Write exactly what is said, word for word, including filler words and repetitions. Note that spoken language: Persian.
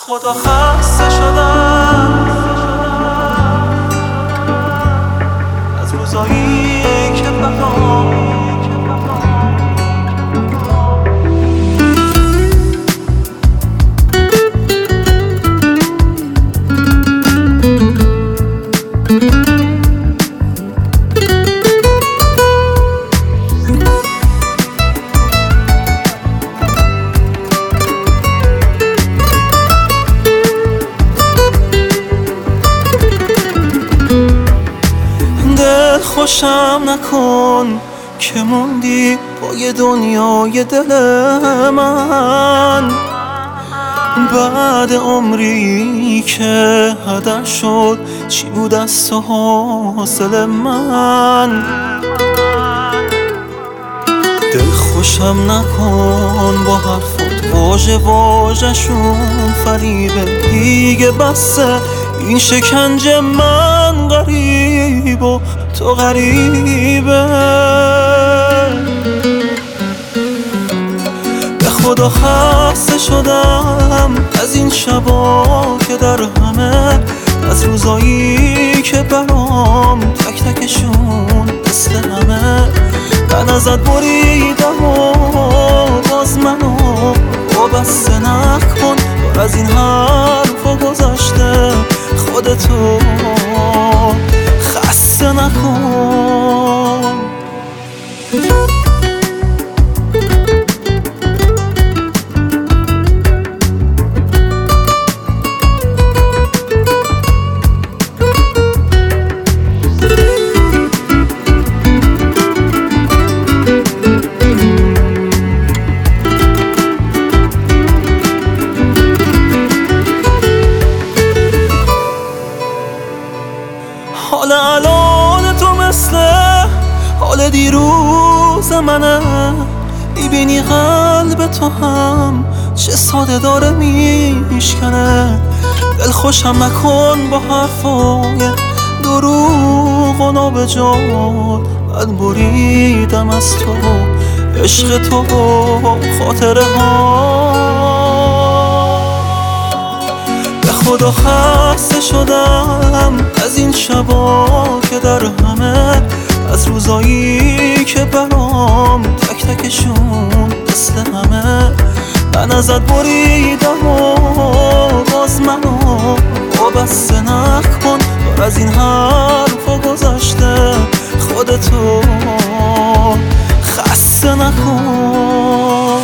خدا خسته شدم از روزایی که برام خوشم نکن که موندی با یه دنیای دل من، بعد عمری که هدر شد چی بود از تو حاصل من. دل خوشم نکن با حرفات واژه واژه‌شون فریبه، دیگه بسه این شکنجه، من غریب و تو غریبه. به خدا خسته شدم از این شبا که در همه، از روزایی که برام تک تکشون مثل همه. من ازت بریدم و باز منو وابسته نکن، دور از این حرفا گذشته خودتو خسته نکن. حال الان تو مثل حال دیروز منه، میبینی قلب تو هم چه ساده داره میشکنه. دل خوشم نکن با حرفای دروغ و نابجاد، من بریدم از تو عشق تو و خاطره ها. خدا خسته شدم از این شبا که در همه، از روزایی که برام تک تکشون مثل همه. من ازت بریدم و باز منو وابسته نکن، دور از این حرفا گذشته خودتو خسته نکن.